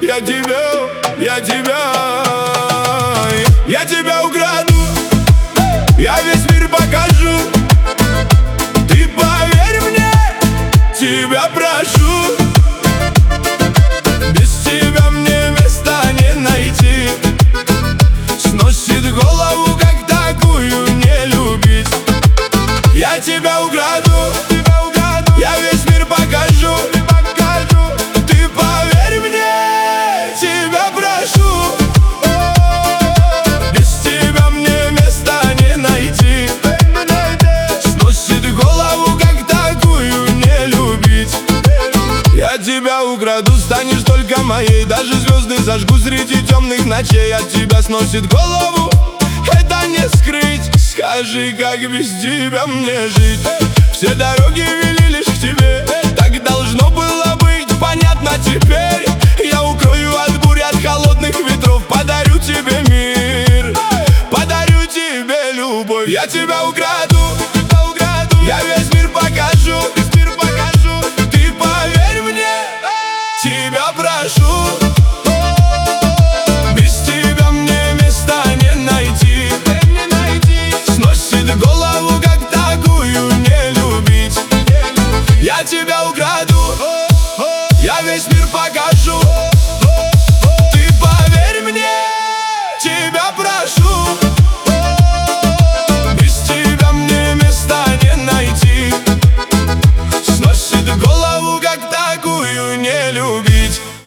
я тебя украду, я весь мир покажу. Ты поверь мне, тебя прошу. Без тебя мне места не найти. Сносит голову, как такую не любить. Я тебя украду, я весь мир покажу. Ты поверь мне, тебя прошу. Без тебя мне места не найти. Сносит голову, как такую не любить. Я тебя украду, станешь только моей. Даже звезды зажгу среди темных ночей. От тебя сносит голову, это не скрыть. Скажи, как без тебя мне жить? Все дороги вели лишь к тебе. Так должно было быть, понятно теперь. Я укрою от бурь, от холодных ветров. Подарю тебе мир, подарю тебе любовь. Я тебя украду,